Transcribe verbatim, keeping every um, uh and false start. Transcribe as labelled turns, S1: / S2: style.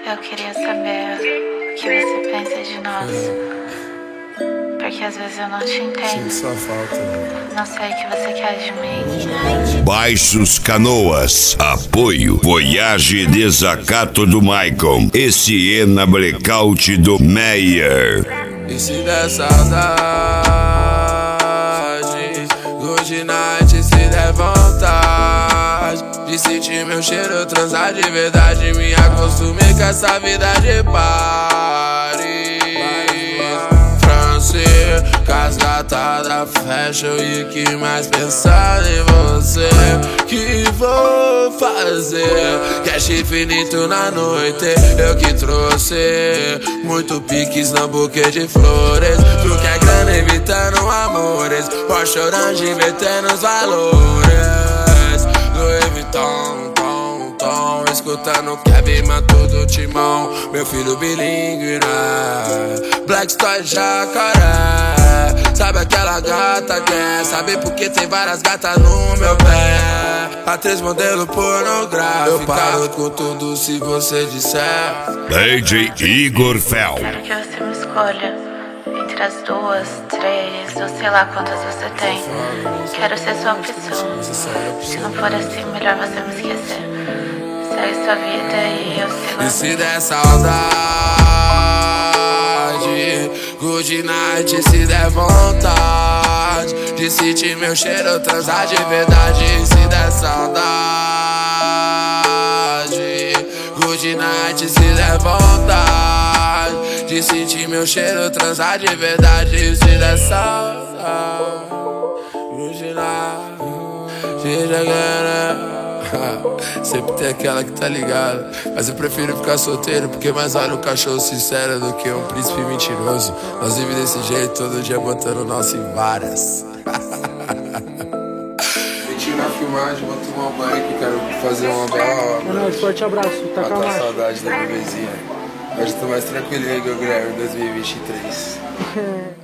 S1: Eu queria saber o que você pensa de nós. Porque às vezes eu não te entendo.
S2: Só falta.
S1: Não sei o que você quer de mim.
S3: Baixos Canoas. Apoio Voyage Desacato do Maicon. Esse é na blackout do Meyer.
S2: E se der saudade, good night, se der vontade de sentir meu cheiro, transar de verdade, me acostumei com essa vida de Paris. Francês, casgatada, fashion e que mais pensar em você. Que vou fazer? Cash infinito na noite, eu que trouxe muito piques na buquê de flores. Tu quer grana evitando amores, Porsche Orange invertendo os valores. Louis Vuitton, tom, tom, escutando Kevin Matou do Timão. Meu filho bilingue, né? Black Story Jacaré. Sabe aquela gata que é? Sabe porque tem várias gatas no meu pé? Atriz modelo pornográfica. Eu paro com tudo se você disser.
S3: D J Igor Fel.
S1: Quero que você me escolha entre as duas, três, ou sei lá quantas você tem. Quero ser sua opção. Se não for assim, melhor você me esquecer. Segue sua vida e eu sigo a
S2: E se der saudade, good night, se der vontade de sentir meu cheiro, transar de verdade. E se der saudade, good night, se der vontade de sentir meu cheiro, transar de verdade. E se der saudade, good night, se der. Sempre tem aquela que tá ligada, mas eu prefiro ficar solteiro, porque mais vale um cachorro sincero do que um príncipe mentiroso. Nós vivemos desse jeito, todo dia botando o nosso em várias. Meti na filmagem, vou tomar um banho que quero fazer uma bela.
S4: Mano, forte abraço, tá
S2: Matar
S4: calma.
S2: a saudade da bebezinha. Hoje tô mais tranquilinho que o Guilherme em dois mil e vinte e três.